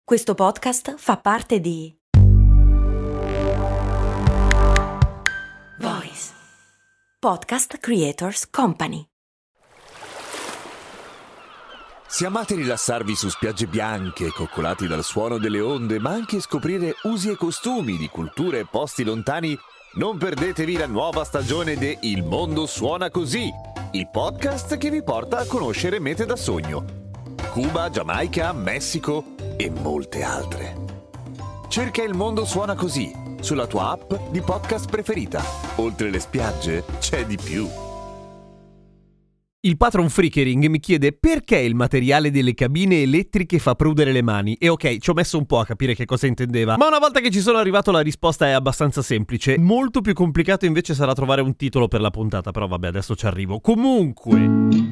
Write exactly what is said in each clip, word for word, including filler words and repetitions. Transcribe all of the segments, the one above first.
Questo podcast fa parte di Voice Podcast Creators Company. Se amate rilassarvi su spiagge bianche, coccolati dal suono delle onde, ma anche scoprire usi e costumi di culture e posti lontani, non perdetevi la nuova stagione de Il Mondo Suona Così, il podcast che vi porta a conoscere mete da sogno. Cuba, Giamaica, Messico e molte altre. Cerca Il Mondo Suona Così sulla tua app di podcast preferita. Oltre le spiagge c'è di più. Il patron Frickering mi chiede perché il materiale delle cabine elettriche fa prudere le mani. E ok, ci ho messo un po' a capire che cosa intendeva, ma una volta che ci sono arrivato la risposta è abbastanza semplice. Molto più complicato invece sarà trovare un titolo per la puntata, però vabbè, adesso ci arrivo. Comunque...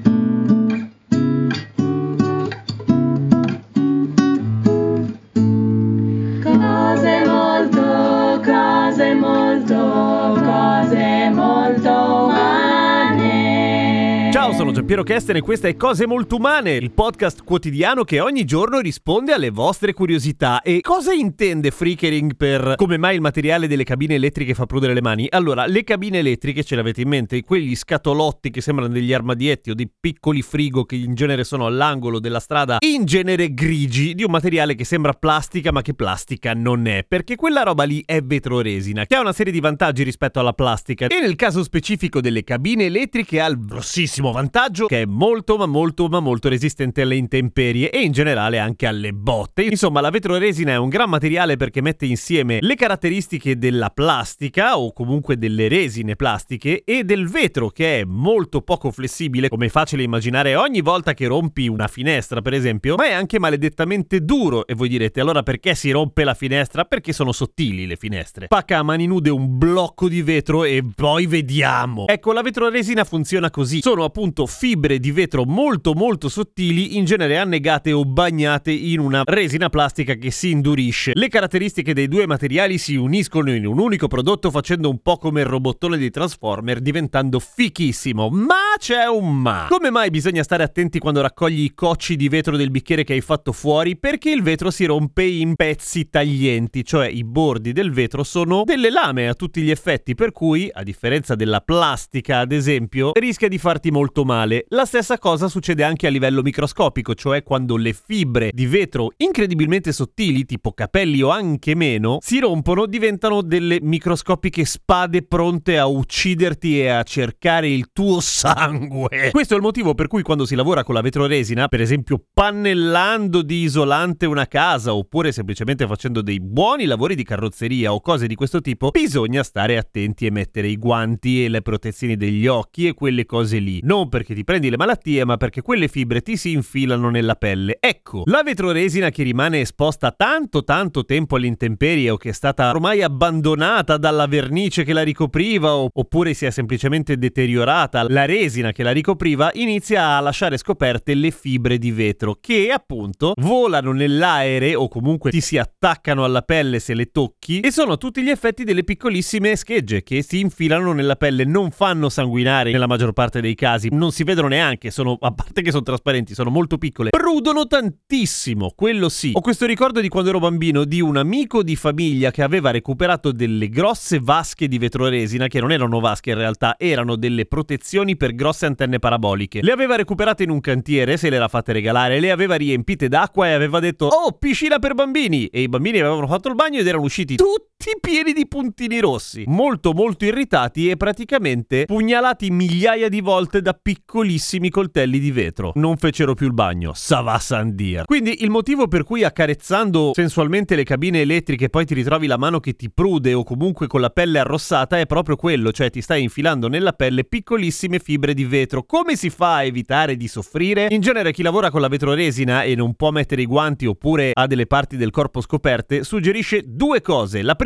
Ciao, sono Giampiero Kesten e questa è Cose Molto Umane, il podcast quotidiano che ogni giorno risponde alle vostre curiosità. E cosa intende Frickering per come mai il materiale delle cabine elettriche fa prudere le mani? Allora, le cabine elettriche, ce l'avete in mente, quegli scatolotti che sembrano degli armadietti o dei piccoli frigo che in genere sono all'angolo della strada, in genere grigi, di un materiale che sembra plastica ma che plastica non è, perché quella roba lì è vetroresina, che ha una serie di vantaggi rispetto alla plastica, e nel caso specifico delle cabine elettriche ha il grossissimo vantaggio che è molto ma molto ma molto resistente alle intemperie e in generale anche alle botte. Insomma, la vetroresina è un gran materiale perché mette insieme le caratteristiche della plastica o comunque delle resine plastiche e del vetro, che è molto poco flessibile, come è facile immaginare ogni volta che rompi una finestra per esempio, ma è anche maledettamente duro. E voi direte, allora perché si rompe la finestra? Perché sono sottili le finestre. Pacca a mani nude un blocco di vetro e poi vediamo. Ecco, la vetroresina funziona così. Sono appunto fibre di vetro molto molto sottili, in genere annegate o bagnate in una resina plastica che si indurisce. Le caratteristiche dei due materiali si uniscono in un unico prodotto facendo un po' come il robottone di Transformer, diventando fichissimo. Ma c'è un ma. Come mai bisogna stare attenti quando raccogli i cocci di vetro del bicchiere che hai fatto fuori? Perché il vetro si rompe in pezzi taglienti, cioè i bordi del vetro sono delle lame a tutti gli effetti, per cui, a differenza della plastica ad esempio, rischia di farti molto male. La stessa cosa succede anche a livello microscopico, cioè quando le fibre di vetro incredibilmente sottili, tipo capelli o anche meno, si rompono, diventano delle microscopiche spade pronte a ucciderti e a cercare il tuo sangue. Questo è il motivo per cui quando si lavora con la vetroresina, per esempio pannellando di isolante una casa oppure semplicemente facendo dei buoni lavori di carrozzeria o cose di questo tipo, bisogna stare attenti e mettere i guanti e le protezioni degli occhi e quelle cose lì. Non perché ti prendi le malattie, ma perché quelle fibre ti si infilano nella pelle. Ecco, la vetroresina che rimane esposta tanto tanto tempo all'intemperie o che è stata ormai abbandonata dalla vernice che la ricopriva o, oppure si è semplicemente deteriorata la resina che la ricopriva, inizia a lasciare scoperte le fibre di vetro che appunto volano nell'aere o comunque ti si attaccano alla pelle se le tocchi, e sono tutti gli effetti delle piccolissime schegge che si infilano nella pelle. Non fanno sanguinare nella maggior parte dei casi, non si vedono neanche, sono, a parte che sono trasparenti, sono molto piccole, prudono tantissimo, quello sì. Ho questo ricordo di quando ero bambino di un amico di famiglia che aveva recuperato delle grosse vasche di vetroresina, che non erano vasche in realtà, erano delle protezioni per grosse antenne paraboliche. Le aveva recuperate in un cantiere, se le era fatte regalare, le aveva riempite d'acqua e aveva detto "Oh, piscina per bambini!" E i bambini avevano fatto il bagno ed erano usciti tutti pieni di puntini rossi, molto molto irritati e praticamente pugnalati migliaia di volte da piccolissimi coltelli di vetro. Non fecero più il bagno, ça va sans dire. Quindi il motivo per cui accarezzando sensualmente le cabine elettriche poi ti ritrovi la mano che ti prude o comunque con la pelle arrossata è proprio quello, cioè ti stai infilando nella pelle piccolissime fibre di vetro. Come si fa a evitare di soffrire? In genere chi lavora con la vetroresina e non può mettere i guanti oppure ha delle parti del corpo scoperte suggerisce due cose. La prima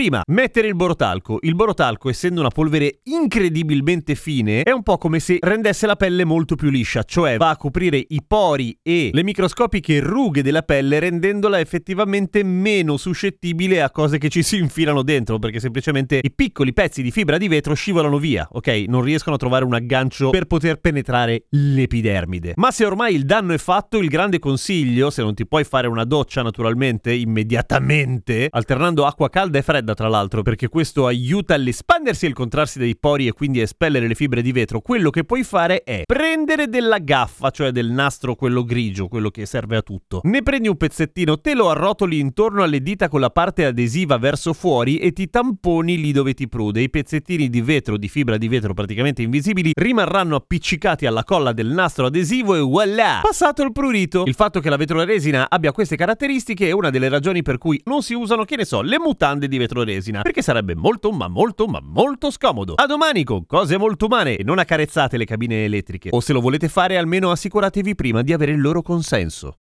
Prima, mettere il borotalco. Il borotalco, essendo una polvere incredibilmente fine, è un po' come se rendesse la pelle molto più liscia, cioè va a coprire i pori e le microscopiche rughe della pelle, rendendola effettivamente meno suscettibile a cose che ci si infilano dentro, perché semplicemente i piccoli pezzi di fibra di vetro scivolano via, ok? Non riescono a trovare un aggancio per poter penetrare l'epidermide. Ma se ormai il danno è fatto, il grande consiglio, se non ti puoi fare una doccia naturalmente immediatamente, alternando acqua calda e fredda tra l'altro, perché questo aiuta all'espandersi e il contrarsi dei pori e quindi a espellere le fibre di vetro, quello che puoi fare è prendere della gaffa, cioè del nastro quello grigio, quello che serve a tutto. Ne prendi un pezzettino, te lo arrotoli intorno alle dita con la parte adesiva verso fuori e ti tamponi lì dove ti prude. I pezzettini di vetro, di fibra di vetro praticamente invisibili, rimarranno appiccicati alla colla del nastro adesivo e voilà! Passato il prurito. Il fatto che la vetroresina abbia queste caratteristiche è una delle ragioni per cui non si usano, che ne so, le mutande di vetroresina, perché sarebbe molto ma molto ma molto scomodo. A domani con cose molto umane e non accarezzate le cabine elettriche, o se lo volete fare almeno assicuratevi prima di avere il loro consenso.